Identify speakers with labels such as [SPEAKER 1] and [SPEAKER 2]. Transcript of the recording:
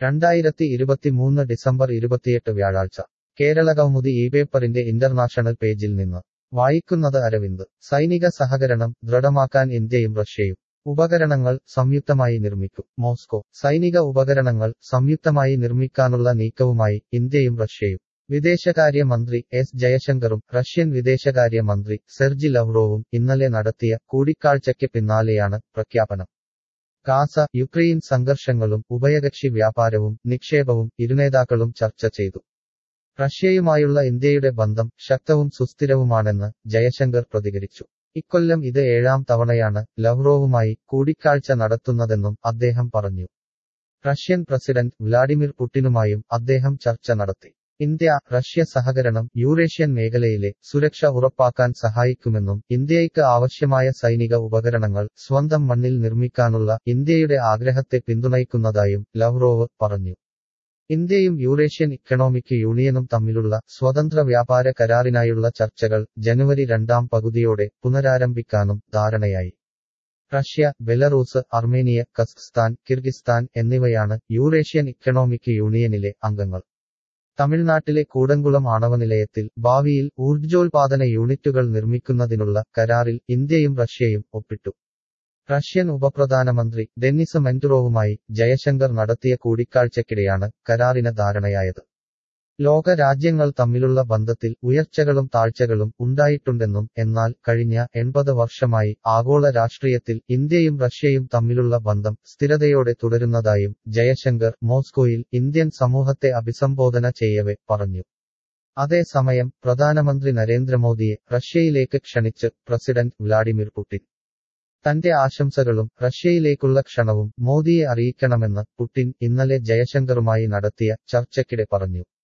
[SPEAKER 1] 2023 December 28 വ്യാഴാഴ്ച കേരളകൗമുദി ഈ പേപ്പറിന്റെ ഇന്റർനാഷണൽ പേജിൽ നിന്ന് വായിക്കുന്നത് അരവിന്ദ്. സൈനിക സഹകരണം ദൃഢമാക്കാൻ ഇന്ത്യയും റഷ്യയും. ഉപകരണങ്ങൾ സംയുക്തമായി നിർമ്മിക്കും. മോസ്കോ. സൈനിക ഉപകരണങ്ങൾ സംയുക്തമായി നിർമ്മിക്കാനുള്ള നീക്കവുമായി ഇന്ത്യയും റഷ്യയും. വിദേശകാര്യ മന്ത്രി എസ് ജയശങ്കറും റഷ്യൻ വിദേശകാര്യ മന്ത്രി സെർജി ലവ്റോവും ഇന്നലെ നടത്തിയ കൂടിക്കാഴ്ചയ്ക്ക് പിന്നാലെയാണ് പ്രഖ്യാപനം. ഗാസ, യുക്രൈൻ സംഘർഷങ്ങളും ഉഭയകക്ഷി വ്യാപാരവും നിക്ഷേപവും ഇരുനേതാക്കളും ചർച്ച ചെയ്തു. റഷ്യയുമായുള്ള ഇന്ത്യയുടെ ബന്ധം ശക്തവും സുസ്ഥിരവുമാണെന്ന് ജയശങ്കർ പ്രതികരിച്ചു. ഇക്കൊല്ലം ഇത് 7ാം തവണയാണ് ലവ്റോവുമായി കൂടിക്കാഴ്ച നടത്തുന്നതെന്നും അദ്ദേഹം പറഞ്ഞു. റഷ്യൻ പ്രസിഡന്റ് വ്ലാഡിമിർ പുടിനുമായും അദ്ദേഹം ചർച്ച നടത്തി. ഇന്ത്യ റഷ്യ സഹകരണം യൂറേഷ്യൻ മേഖലയിലെ സുരക്ഷ ഉറപ്പാക്കാൻ സഹായിക്കുമെന്നും ഇന്ത്യയ്ക്ക് ആവശ്യമായ സൈനിക ഉപകരണങ്ങൾ സ്വന്തം മണ്ണിൽ നിർമ്മിക്കാനുള്ള ഇന്ത്യയുടെ ആഗ്രഹത്തെ പിന്തുണയ്ക്കുന്നതായും ലവ്റോവ് പറഞ്ഞു. ഇന്ത്യയും യൂറേഷ്യൻ ഇക്കണോമിക് യൂണിയനും തമ്മിലുള്ള സ്വതന്ത്ര വ്യാപാര കരാറിനായുള്ള ചർച്ചകൾ ജനുവരി 2ാം പകുതിയോടെ പുനരാരംഭിക്കാനും ധാരണയായി. Russia, Belarus, Armenia, Kazakhstan, Kyrgyzstan എന്നിവയാണ് യൂറേഷ്യൻ ഇക്കണോമിക് യൂണിയനിലെ അംഗങ്ങൾ. തമിഴ്നാട്ടിലെ കൂടംകുളം ആണവനിലയത്തിൽ ഭാവിയിൽ ഊർജ്ജോൽപാദന യൂണിറ്റുകൾ നിർമ്മിക്കുന്നതിനുള്ള കരാറിൽ ഇന്ത്യയും റഷ്യയും ഒപ്പിട്ടു. റഷ്യൻ ഉപപ്രധാനമന്ത്രി ഡെന്നിസ് മെന്റുറോവുമായി ജയശങ്കർ നടത്തിയ കൂടിക്കാഴ്ചയ്ക്കിടെയാണ് കരാറിന് ധാരണയായത്. ലോക രാജ്യങ്ങൾ തമ്മിലുള്ള ബന്ധത്തിൽ ഉയർച്ചകളും താഴ്ചകളും ഉണ്ടായിട്ടുണ്ടെന്നും എന്നാൽ കഴിഞ്ഞ 80 വർഷമായി ആഗോള രാഷ്ട്രീയത്തിൽ ഇന്ത്യയും റഷ്യയും തമ്മിലുള്ള ബന്ധം സ്ഥിരതയോടെ തുടരുന്നതായും ജയശങ്കർ മോസ്കോയിൽ ഇന്ത്യൻ സമൂഹത്തെ അഭിസംബോധന ചെയ്യവെ പറഞ്ഞു. അതേസമയം പ്രധാനമന്ത്രി നരേന്ദ്രമോദിയെ റഷ്യയിലേക്ക് ക്ഷണിച്ച് പ്രസിഡന്റ് വ്ലാഡിമിർ പുടിൻ. തന്റെ ആശംസകളും റഷ്യയിലേക്കുള്ള ക്ഷണവും മോദിയെ അറിയിക്കണമെന്ന് പുടിൻ ഇന്നലെ ജയശങ്കറുമായി നടത്തിയ ചർച്ചയ്ക്കിടെ പറഞ്ഞു.